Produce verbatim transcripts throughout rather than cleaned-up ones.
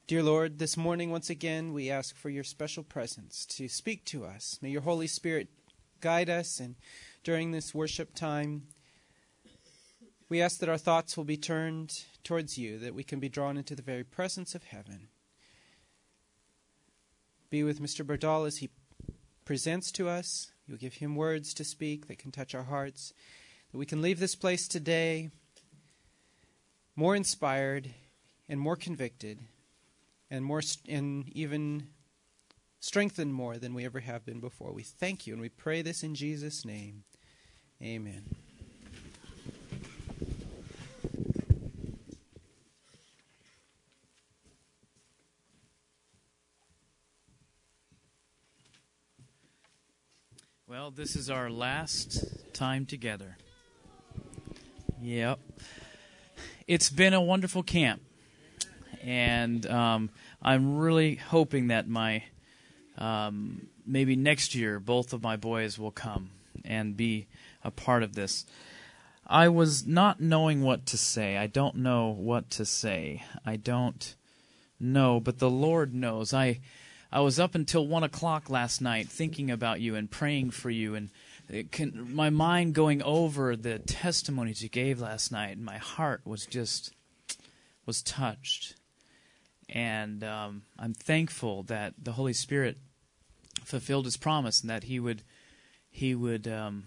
Dear Lord, this morning once again we ask for your special presence to speak to us. May your Holy Spirit guide us, and during this worship time we ask that our thoughts will be turned towards you, that we can be drawn into the very presence of heaven. Be with Mister Berdal as he presents to us. You'll give him words to speak that can touch our hearts, that we can leave this place today more inspired and more convicted and more and even strengthened more than we ever have been before. We thank you and we pray this in Jesus' name. Amen. Well, this is our last time together. Yep. It's been a wonderful camp. And um, I'm really hoping that my, um, maybe next year, both of my boys will come and be a part of this. I was not knowing what to say. I don't know what to say. I don't know, but the Lord knows. I I was up until one o'clock last night thinking about you and praying for you, and it can, my mind going over the testimonies you gave last night, and my heart was just, was touched. And um, I'm thankful that the Holy Spirit fulfilled His promise and that He would, He would um,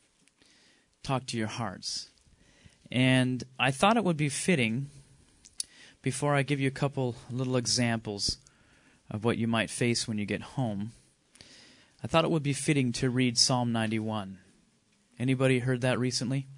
talk to your hearts. And I thought it would be fitting, before I give you a couple little examples of what you might face when you get home, I thought it would be fitting to read Psalm ninety-one. Anybody heard that recently?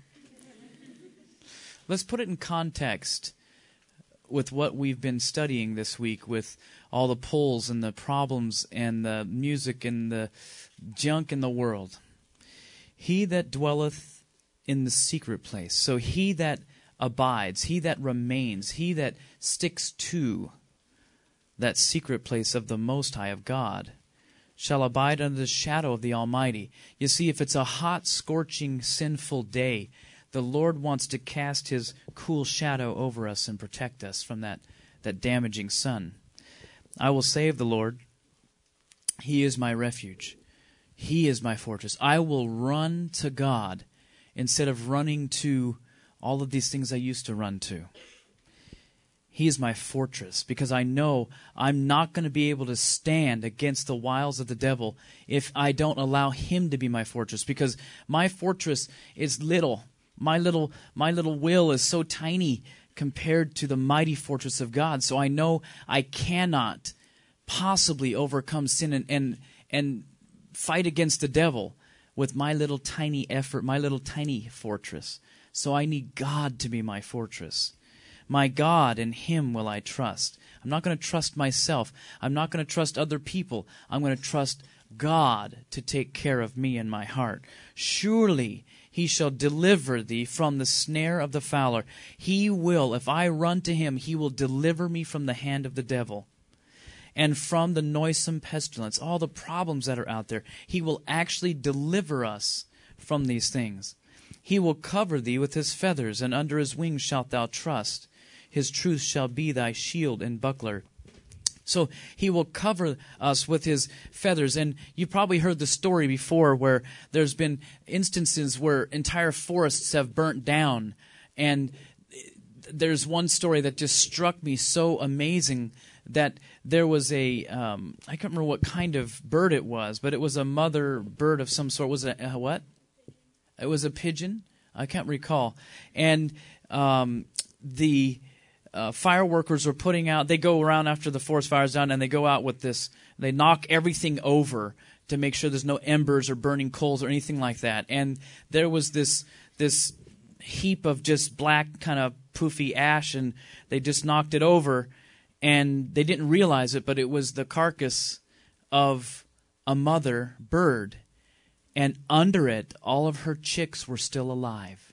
Let's put it in context with what we've been studying this week, with all the pulls and the problems and the music and the junk in the world. He that dwelleth in the secret place, so he that abides, he that remains, he that sticks to that secret place of the Most High of God, shall abide under the shadow of the Almighty. You see, if it's a hot, scorching, sinful day, the Lord wants to cast His cool shadow over us and protect us from that, that damaging sun. I will say of the Lord, He is my refuge. He is my fortress. I will run to God instead of running to all of these things I used to run to. He is my fortress, because I know I'm not going to be able to stand against the wiles of the devil if I don't allow Him to be my fortress, because my fortress is little. My little my little will is so tiny compared to the mighty fortress of God. So I know I cannot possibly overcome sin and and, and fight against the devil with my little tiny effort, my little tiny fortress. So I need God to be my fortress. My God, in Him will I trust. I'm not going to trust myself. I'm not going to trust other people. I'm going to trust God to take care of me and my heart. Surely He shall deliver thee from the snare of the fowler. He will, if I run to Him, He will deliver me from the hand of the devil and from the noisome pestilence, all the problems that are out there. He will actually deliver us from these things. He will cover thee with His feathers, and under His wings shalt thou trust. His truth shall be thy shield and buckler. So He will cover us with His feathers. And you probably heard the story before where there's been instances where entire forests have burnt down. And there's one story that just struck me so amazing, that there was a, um, I can't remember what kind of bird it was, but it was a mother bird of some sort. Was it a, a what? It was a pigeon? I can't recall. And um, the... Uh, fire workers were putting out, they go around after the forest fire's done, and they go out with this, they knock everything over to make sure there's no embers or burning coals or anything like that. And there was this this heap of just black kind of poofy ash, and they just knocked it over, and they didn't realize it, but it was the carcass of a mother bird. And under it, all of her chicks were still alive.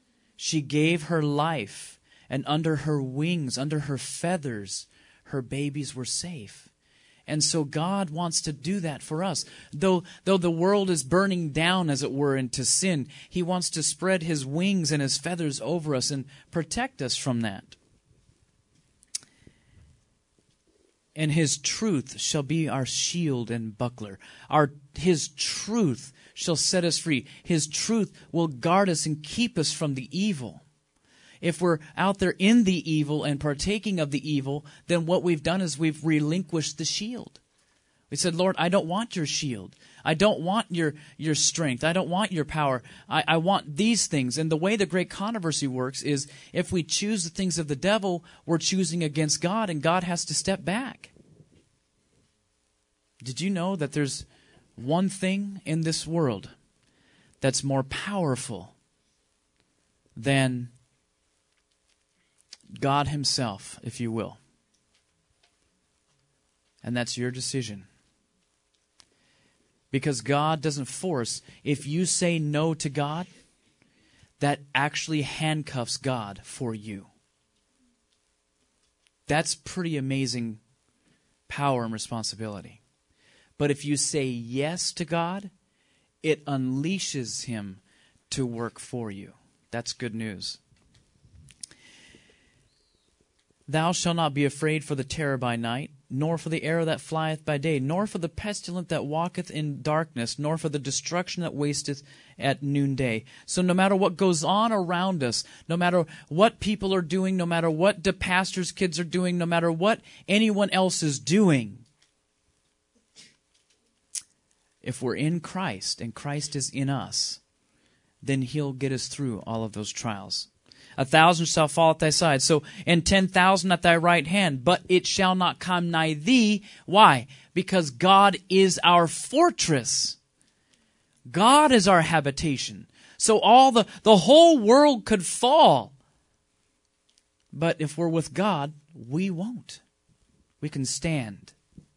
She gave her life. And under her wings, under her feathers, her babies were safe. And so God wants to do that for us. Though, though the world is burning down, as it were, into sin, He wants to spread His wings and His feathers over us and protect us from that. And his truth shall be our shield and buckler. Our his truth shall set us free. His truth will guard us and keep us from the evil. If we're out there in the evil and partaking of the evil, then what we've done is we've relinquished the shield. We said, Lord, I don't want your shield. I don't want your, your strength. I don't want your power. I, I want these things. And the way the great controversy works is if we choose the things of the devil, we're choosing against God, and God has to step back. Did you know that there's one thing in this world that's more powerful than God himself, if you will? And that's your decision. Because God doesn't force. If you say no to God, that actually handcuffs God for you. That's pretty amazing power and responsibility. But if you say yes to God, it unleashes him to work for you. That's good news. Thou shalt not be afraid for the terror by night, nor for the arrow that flieth by day, nor for the pestilence that walketh in darkness, nor for the destruction that wasteth at noonday. So no matter what goes on around us, no matter what people are doing, no matter what the pastor's kids are doing, no matter what anyone else is doing, if we're in Christ and Christ is in us, then he'll get us through all of those trials. A thousand shall fall at thy side, so and ten thousand at thy right hand, but it shall not come nigh thee. Why? Because God is our fortress. God is our habitation. So all the, the whole world could fall. But if we're with God, we won't. We can stand.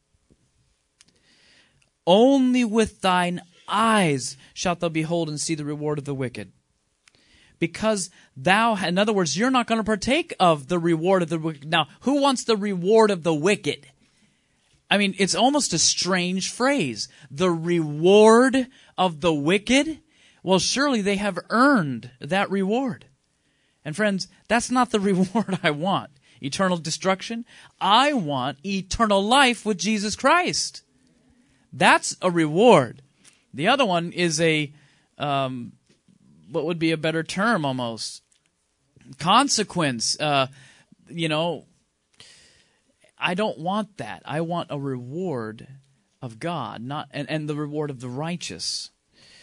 Only with thine eyes shalt thou behold and see the reward of the wicked. Because thou, in other words, you're not going to partake of the reward of the wicked. Now, who wants the reward of the wicked? I mean, it's almost a strange phrase. The reward of the wicked? Well, surely they have earned that reward. And friends, that's not the reward I want. Eternal destruction. I want eternal life with Jesus Christ. That's a reward. The other one is a... Um, what would be a better term almost? Consequence. Uh, you know, I don't want that. I want a reward of God, not and, and the reward of the righteous.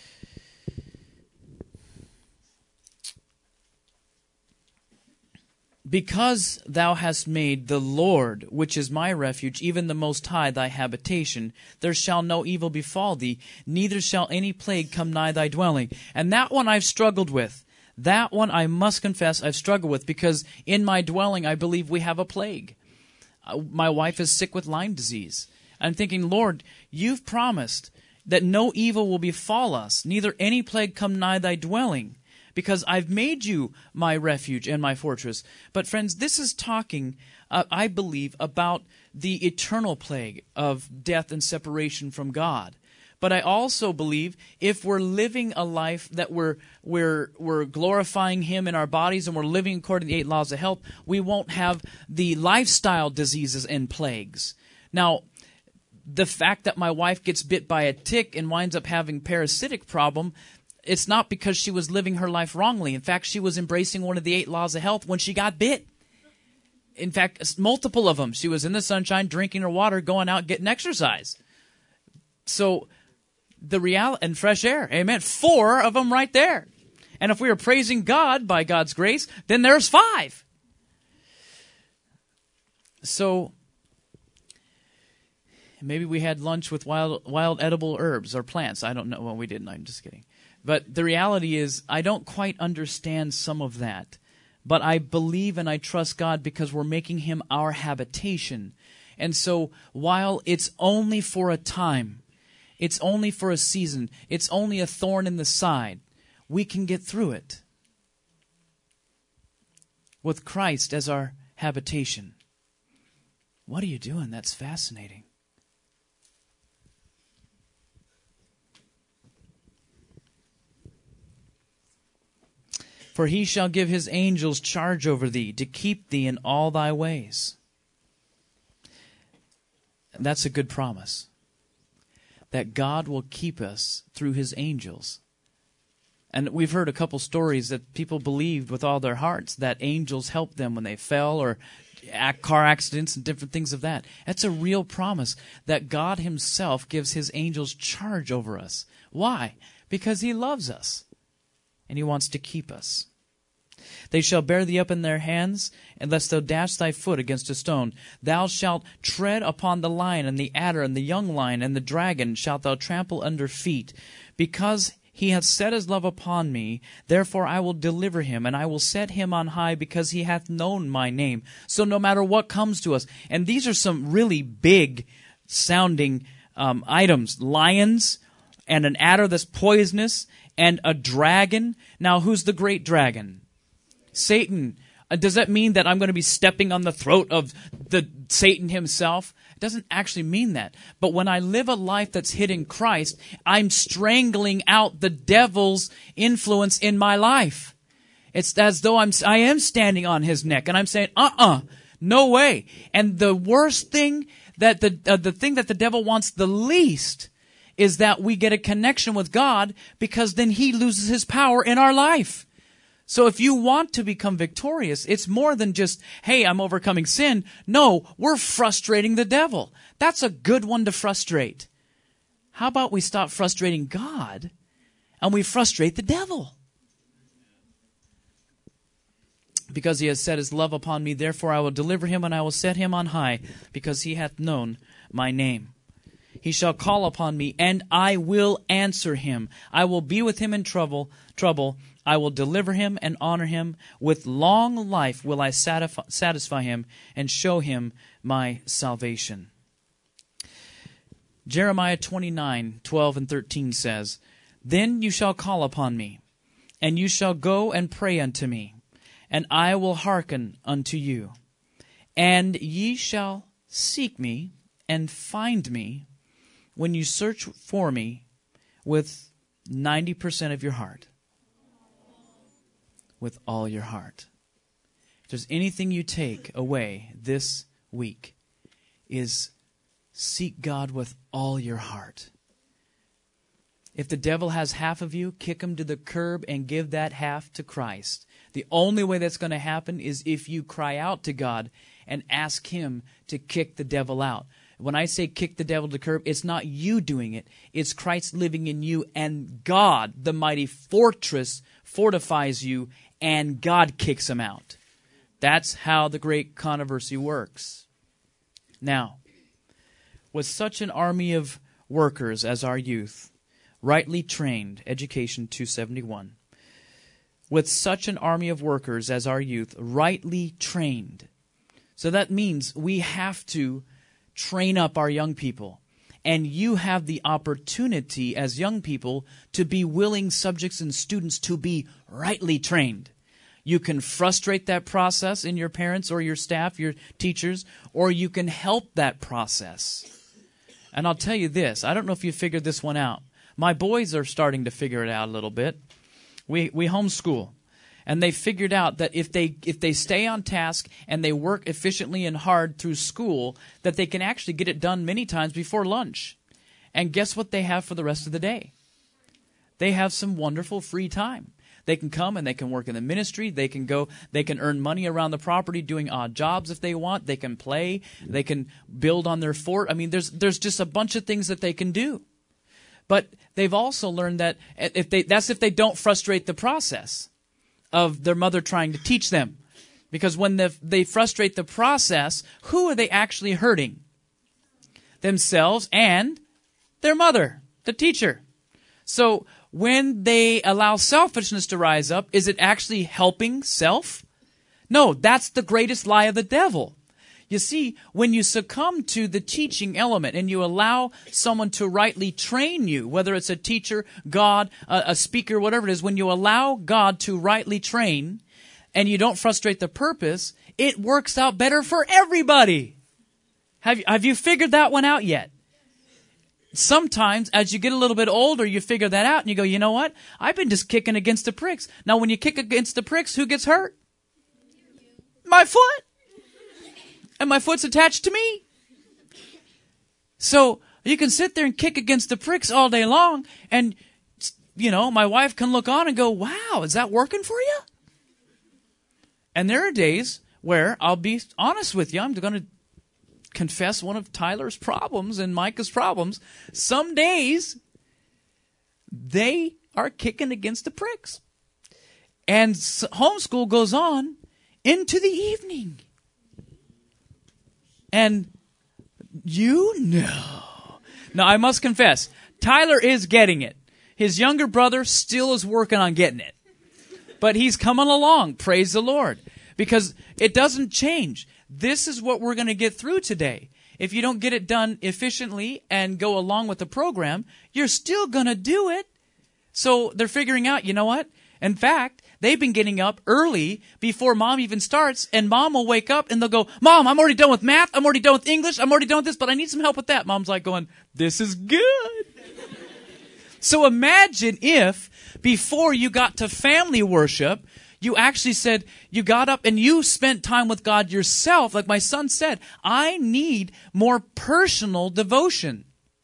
Because thou hast made the Lord, which is my refuge, even the Most High, thy habitation, there shall no evil befall thee, neither shall any plague come nigh thy dwelling. And that one I've struggled with. That one I must confess I've struggled with, because in my dwelling I believe we have a plague. Uh, my wife is sick with Lyme disease. I'm thinking, Lord, you've promised that no evil will befall us, neither any plague come nigh thy dwelling, because I've made you my refuge and my fortress. But friends, this is talking, uh, I believe, about the eternal plague of death and separation from God. But I also believe if we're living a life that we're we're we're glorifying Him in our bodies and we're living according to the eight laws of health, we won't have the lifestyle diseases and plagues. Now, the fact that my wife gets bit by a tick and winds up having parasitic problem, it's not because she was living her life wrongly. In fact, she was embracing one of the eight laws of health when she got bit. In fact, multiple of them. She was in the sunshine, drinking her water, going out, getting exercise. So the reality, and fresh air, amen. Four of them right there. And if we are praising God by God's grace, then there's five. So maybe we had lunch with wild, wild edible herbs or plants. I don't know. Well, we didn't. I'm just kidding. But the reality is, I don't quite understand some of that. But I believe and I trust God because we're making Him our habitation. And so while it's only for a time, it's only for a season, it's only a thorn in the side, we can get through it with Christ as our habitation. What are you doing? That's fascinating. For He shall give His angels charge over thee, to keep thee in all thy ways. That's a good promise. That God will keep us through his angels. And we've heard a couple stories that people believed with all their hearts that angels helped them when they fell or car accidents and different things of that. That's a real promise that God himself gives his angels charge over us. Why? Because he loves us and he wants to keep us. They shall bear thee up in their hands, and lest thou dash thy foot against a stone. Thou shalt tread upon the lion and the adder and the young lion and the dragon shalt thou trample under feet. Because he hath set his love upon me, therefore I will deliver him, and I will set him on high, because he hath known my name. So no matter what comes to us, and these are some really big sounding um, items. Lions, and an adder that's poisonous, and a dragon. Now who's the great dragon? Satan. Uh, does that mean that I'm going to be stepping on the throat of the Satan himself? It doesn't actually mean that. But when I live a life that's hid in Christ, I'm strangling out the devil's influence in my life. It's as though I'm, I am standing on his neck, and I'm saying, uh-uh, no way. And the worst thing, that the uh, the thing that the devil wants the least is that we get a connection with God, because then he loses his power in our life. So if you want to become victorious, it's more than just, hey, I'm overcoming sin. No, we're frustrating the devil. That's a good one to frustrate. How about we stop frustrating God and we frustrate the devil? Because he has set his love upon me, therefore I will deliver him, and I will set him on high, because he hath known my name. He shall call upon me, and I will answer him. I will be with him in trouble. Trouble. I will deliver him and honor him. With long life will I satisfy, satisfy him and show him my salvation. Jeremiah twenty-nine, twelve and thirteen says, Then you shall call upon me, and you shall go and pray unto me, and I will hearken unto you. And ye shall seek me and find me when you search for me with ninety percent of your heart. With all your heart. If there's anything you take away this week, is seek God with all your heart. If the devil has half of you, kick him to the curb and give that half to Christ. The only way that's going to happen is if you cry out to God and ask him to kick the devil out. When I say kick the devil to the curb, it's not you doing it. It's Christ living in you, and God, the mighty fortress, fortifies you, and God kicks him out. That's how the great controversy works. Now, with such an army of workers as our youth, rightly trained, Education two seventy-one, with such an army of workers as our youth, rightly trained. So that means we have to train up our young people. And you have the opportunity as young people to be willing subjects and students to be rightly trained. You can frustrate that process in your parents or your staff, your teachers, or you can help that process. And I'll tell you this, I don't know if you figured this one out. My boys are starting to figure it out a little bit. We we homeschool. And they figured out that if they if they stay on task and they work efficiently and hard through school, that they can actually get it done many times before lunch. And guess what they have for the rest of the day? They have some wonderful free time. They can come and they can work in the ministry. They can go, they can earn money around the property doing odd jobs if they want. They can play. They can build on their fort. I mean, there's there's just a bunch of things that they can do. But they've also learned that if they that's if they don't frustrate the process of their mother trying to teach them. Because when the, they frustrate the process, who are they actually hurting? Themselves and their mother, the teacher. So when they allow selfishness to rise up, is it actually helping self? No, that's the greatest lie of the devil. You see, when you succumb to the teaching element and you allow someone to rightly train you, whether it's a teacher, God, a, a speaker, whatever it is, when you allow God to rightly train and you don't frustrate the purpose, it works out better for everybody. Have you, have you figured that one out yet? Sometimes, as you get a little bit older, you figure that out and you go, you know what? I've been just kicking against the pricks. Now, when you kick against the pricks, who gets hurt? My foot. And my foot's attached to me. So you can sit there and kick against the pricks all day long, and, you know, my wife can look on and go, wow, is that working for you? And there are days where, I'll be honest with you, I'm going to confess one of Tyler's problems and Micah's problems. Some days, they are kicking against the pricks. And homeschool goes on into the evening. And you know. Now, I must confess, Tyler is getting it. His younger brother still is working on getting it. But he's coming along, praise the Lord. Because it doesn't change. This is what we're going to get through today. If you don't get it done efficiently and go along with the program, you're still going to do it. So they're figuring out, you know what? In fact, they've been getting up early before mom even starts, and mom will wake up and they'll go, Mom, I'm already done with math, I'm already done with English, I'm already done with this, but I need some help with that. Mom's like going, this is good. So imagine if before you got to family worship, you actually said, you got up and you spent time with God yourself. Like my son said, I need more personal devotion.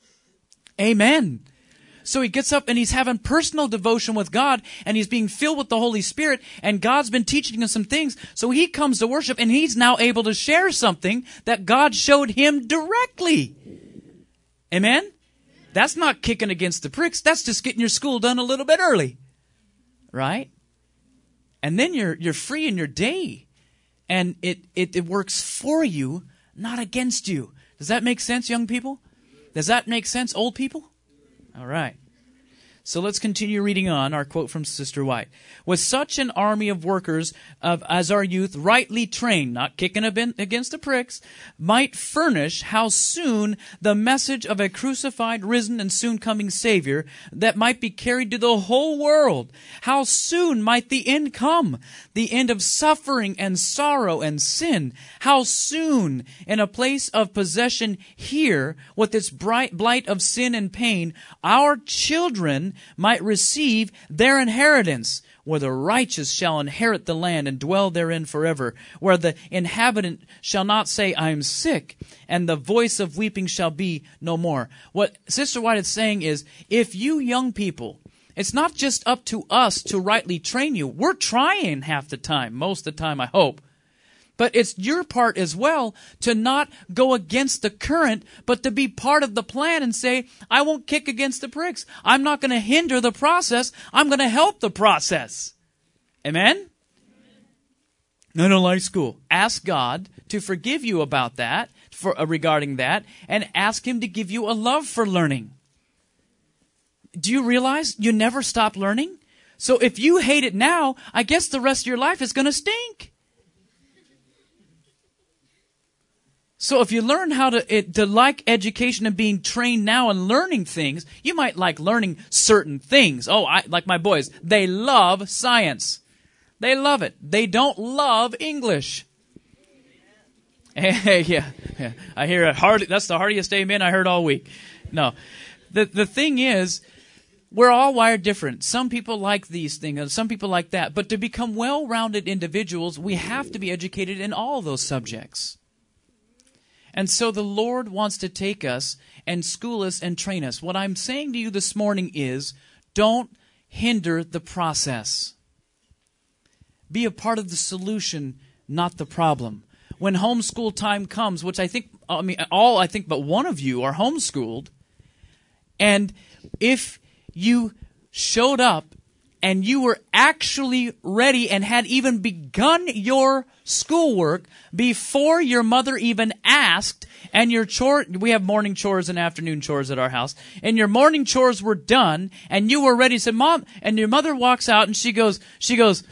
Amen. So he gets up and he's having personal devotion with God, and he's being filled with the Holy Spirit, and God's been teaching him some things. So he comes to worship and he's now able to share something that God showed him directly. Amen? That's not kicking against the pricks. That's just getting your school done a little bit early. Right? And then you're you're free in your day. And it, it, it works for you, not against you. Does that make sense, young people? Does that make sense, old people? All right. So let's continue reading on our quote from Sister White. With such an army of workers of, as our youth, rightly trained, not kicking against the pricks, might furnish how soon the message of a crucified, risen, and soon coming Savior that might be carried to the whole world. How soon might the end come, the end of suffering and sorrow and sin. How soon, in a place of possession here, with its bright blight of sin and pain, our children might receive their inheritance, where the righteous shall inherit the land and dwell therein forever, where the inhabitant shall not say, I am sick, and the voice of weeping shall be no more. What Sister White is saying is, if you young people, it's not just up to us to rightly train you. We're trying half the time, most of the time, I hope. But it's your part as well to not go against the current, but to be part of the plan and say, I won't kick against the pricks. I'm not going to hinder the process. I'm going to help the process. Amen? I don't like school. Ask God to forgive you about that, for uh, regarding that, and ask Him to give you a love for learning. Do you realize you never stop learning? So if you hate it now, I guess the rest of your life is going to stink. So if you learn how to, it, to like education and being trained now and learning things, you might like learning certain things. Oh, I, like my boys, they love science. They love it. They don't love English. Hey, yeah, yeah, I hear it. Hard, that's the heartiest amen I heard all week. No, the the thing is, we're all wired different. Some people like these things, and some people like that. But to become well-rounded individuals, we have to be educated in all those subjects. And so the Lord wants to take us and school us and train us. What I'm saying to you this morning is, don't hinder the process. Be a part of the solution, not the problem. When homeschool time comes, which I think, I mean, all I think but one of you are homeschooled, and if you showed up and you were actually ready and had even begun your schoolwork before your mother even asked, and your chore, we have morning chores and afternoon chores at our house, and your morning chores were done, and you were ready, said, Mom, and your mother walks out and she goes, she goes,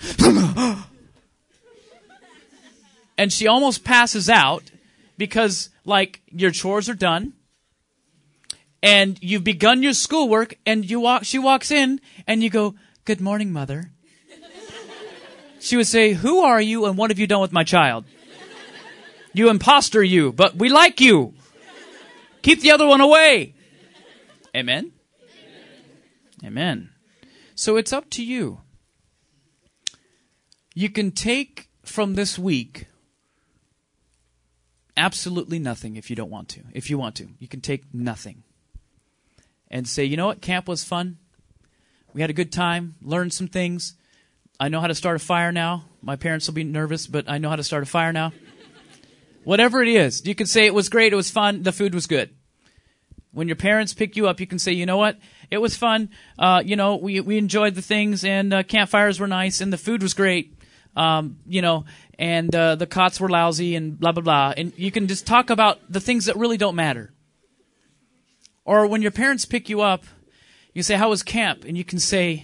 and she almost passes out because, like, your chores are done, and you've begun your schoolwork, and you walk, she walks in, and you go, Good morning, Mother. She would say, Who are you and what have you done with my child? You imposter, you, but we like you. Keep the other one away. Amen? Amen. Amen. So it's up to you. You can take from this week absolutely nothing if you don't want to. If you want to, you can take nothing. And say, you know what, camp was fun. We had a good time, learned some things. I know how to start a fire now. My parents will be nervous, but I know how to start a fire now. Whatever it is, you can say it was great, it was fun, the food was good. When your parents pick you up, you can say, you know what, it was fun. Uh, you know, we we enjoyed the things, and uh, campfires were nice, and the food was great. Um, you know, and uh, the cots were lousy, and blah, blah, blah. And you can just talk about the things that really don't matter. Or when your parents pick you up, you say, how was camp? And you can say,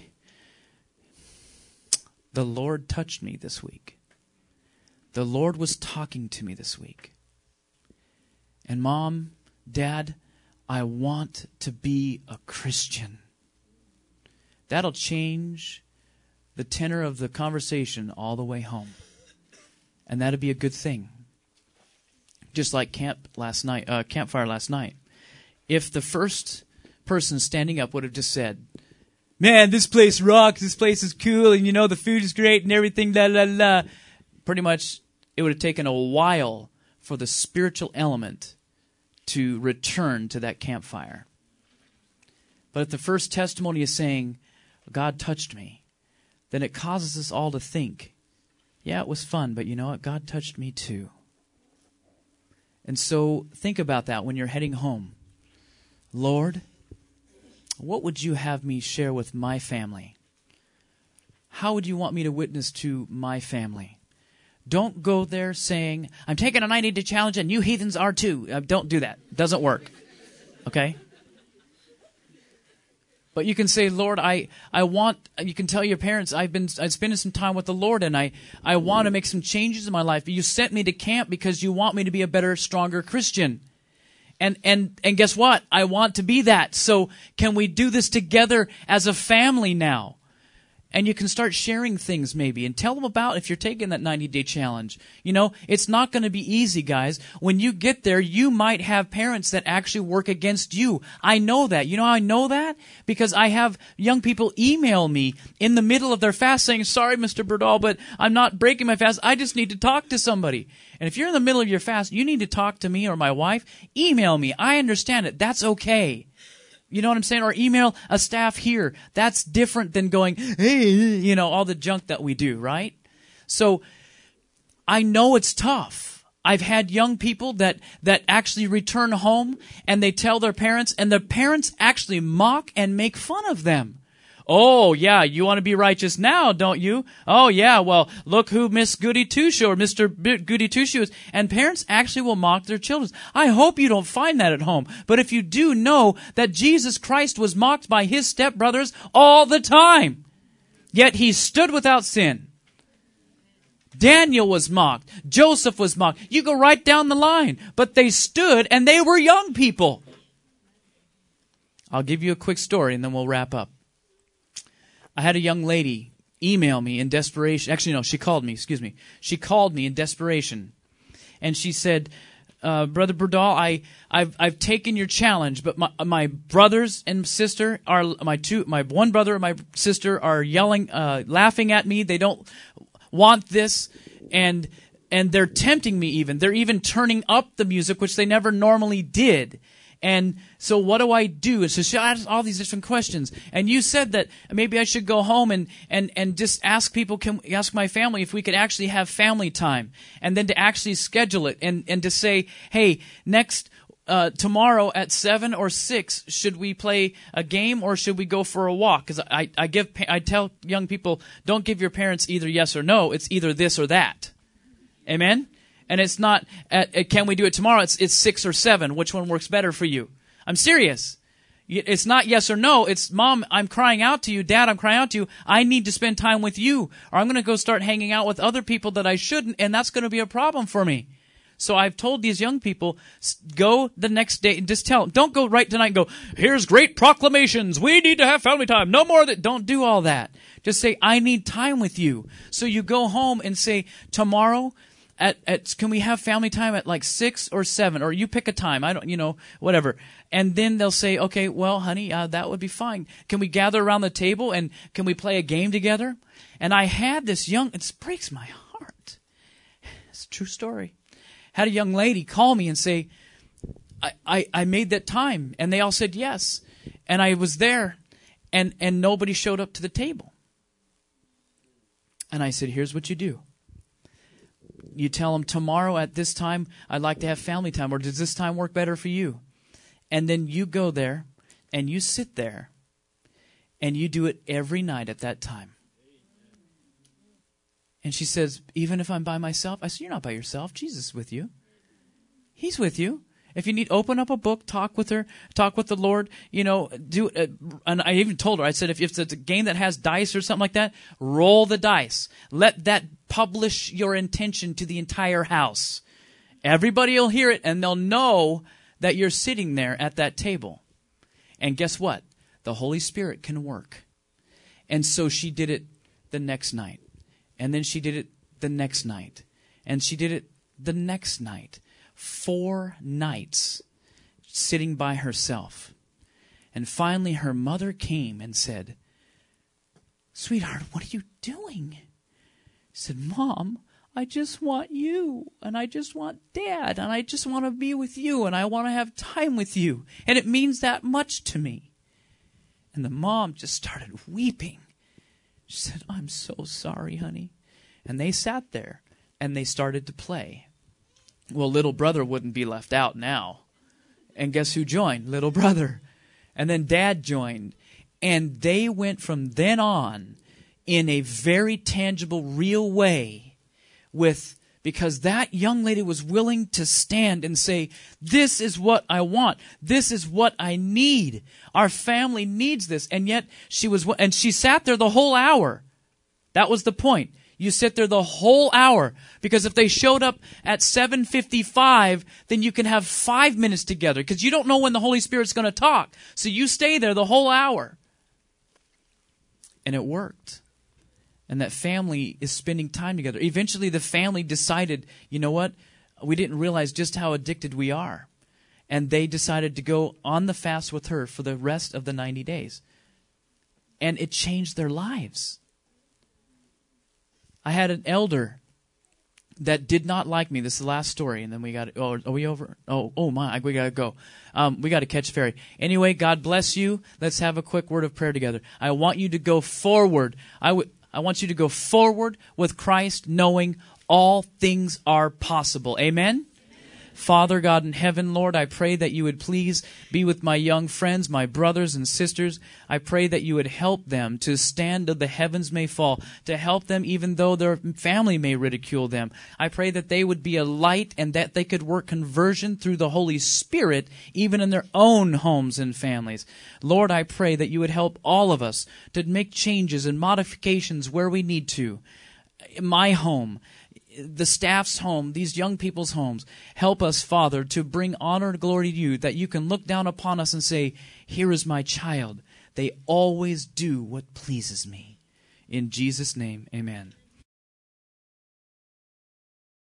the Lord touched me this week. The Lord was talking to me this week. And Mom, Dad, I want to be a Christian. That'll change the tenor of the conversation all the way home. And that'd be a good thing. Just like camp last night, uh, campfire last night. If the first person standing up would have just said, man, this place rocks, this place is cool, and you know, the food is great and everything, la, la, la. Pretty much, it would have taken a while for the spiritual element to return to that campfire. But if the first testimony is saying, God touched me, then it causes us all to think, yeah, it was fun, but you know what? God touched me too. And so think about that when you're heading home. Lord, what would you have me share with my family? How would you want me to witness to my family? Don't go there saying, I'm taking a ninety-day challenge and you heathens are too. Uh, don't do that. It doesn't work. Okay? But you can say, Lord, I, I want, you can tell your parents, I've been I'm spending some time with the Lord, and I, I want to make some changes in my life. You sent me to camp because you want me to be a better, stronger Christian. And, and, and guess what? I want to be that. So can we do this together as a family now? And you can start sharing things maybe and tell them about if you're taking that ninety-day challenge. You know, it's not going to be easy, guys. When you get there, you might have parents that actually work against you. I know that. You know how I know that? Because I have young people email me in the middle of their fast saying, sorry, Mister Berdahl, but I'm not breaking my fast. I just need to talk to somebody. And if you're in the middle of your fast, you need to talk to me or my wife. Email me. I understand it. That's okay. You know what I'm saying? Or email a staff here. That's different than going, hey, you know, all the junk that we do, right? So I know it's tough. I've had young people that, that actually return home and they tell their parents, and their parents actually mock and make fun of them. Oh, yeah, you want to be righteous now, don't you? Oh, yeah, well, look who Miss Goody Two-Shoe or Mister B- Goody Two-Shoe is. And parents actually will mock their children. I hope you don't find that at home. But if you do, know that Jesus Christ was mocked by his stepbrothers all the time. Yet he stood without sin. Daniel was mocked. Joseph was mocked. You go right down the line. But they stood, and they were young people. I'll give you a quick story, and then we'll wrap up. I had a young lady email me in desperation. Actually, no, she called me, excuse me. She called me in desperation. And she said, uh, Brother Berdahl, I, I've, I've taken your challenge, but my, my brothers and sister are, my two, my one brother and my sister are yelling, uh, laughing at me. They don't want this. And, and they're tempting me even. They're even turning up the music, which they never normally did. And so what do I do? And so she asked all these different questions. And you said that maybe I should go home and, and, and just ask people, can ask my family if we could actually have family time. And then to actually schedule it and, and to say, hey, next uh, tomorrow at seven or six, should we play a game or should we go for a walk? Because I, I give I tell young people, don't give your parents either yes or no. It's either this or that. Amen? And it's not, at, at, can we do it tomorrow? It's it's six or seven. Which one works better for you? I'm serious. It's not yes or no. It's, Mom, I'm crying out to you. Dad, I'm crying out to you. I need to spend time with you. Or I'm going to go start hanging out with other people that I shouldn't, and that's going to be a problem for me. So I've told these young people, go the next day and just tell them. Don't go right tonight and go, here's great proclamations. We need to have family time. No more of that. Don't do all that. Just say, I need time with you. So you go home and say, tomorrow, At, at, can we have family time at like six or seven? Or you pick a time. I don't, you know, whatever. And then they'll say, okay, well, honey, uh, that would be fine. Can we gather around the table and can we play a game together? And I had this young, it breaks my heart. It's a true story. Had a young lady call me and say, I, I, I made that time. And they all said yes. And I was there, and, and nobody showed up to the table. And I said, here's what you do. You tell them, tomorrow at this time, I'd like to have family time, or does this time work better for you? And then you go there, and you sit there, and you do it every night at that time. And she says, even if I'm by myself? I said, you're not by yourself. Jesus is with you. He's with you. If you need, open up a book, talk with her, talk with the Lord, you know, do, uh, and I even told her, I said, if, if it's a game that has dice or something like that, roll the dice. Let that publish your intention to the entire house. Everybody will hear it, and they'll know that you're sitting there at that table. And guess what? The Holy Spirit can work. And so she did it the next night. And then she did it the next night. And she did it the next night. Four nights sitting by herself. And finally her mother came and said, sweetheart, what are you doing? She said, Mom, I just want you, and I just want Dad, and I just want to be with you, and I want to have time with you, and it means that much to me. And the mom just started weeping. She said, I'm so sorry, honey. And they sat there, and they started to play. Well, little brother wouldn't be left out now. And guess who joined? Little brother. And then Dad joined. And they went from then on in a very tangible, real way with, because that young lady was willing to stand and say, this is what I want. This is what I need. Our family needs this. And yet she was, and she sat there the whole hour. That was the point. You sit there the whole hour, because if they showed up at seven fifty-five, then you can have five minutes together, because you don't know when the Holy Spirit's going to talk. So you stay there the whole hour. And it worked. And that family is spending time together. Eventually the family decided, you know what? We didn't realize just how addicted we are. And they decided to go on the fast with her for the rest of the ninety days. And it changed their lives. I had an elder that did not like me. This is the last story, and then we got. Oh, are we over? Oh, oh my, we gotta go. Um, we got to catch ferry. Anyway, God bless you. Let's have a quick word of prayer together. I want you to go forward. I would. I want you to go forward with Christ, knowing all things are possible. Amen. Father God in heaven, Lord, I pray that you would please be with my young friends, my brothers and sisters. I pray that you would help them to stand till the heavens may fall, to help them even though their family may ridicule them. I pray that they would be a light and that they could work conversion through the Holy Spirit even in their own homes and families. Lord, I pray that you would help all of us to make changes and modifications where we need to. My home, the staff's home, these young people's homes. Help us, Father, to bring honor and glory to you, that you can look down upon us and say, here is my child. They always do what pleases me. In Jesus' name, amen.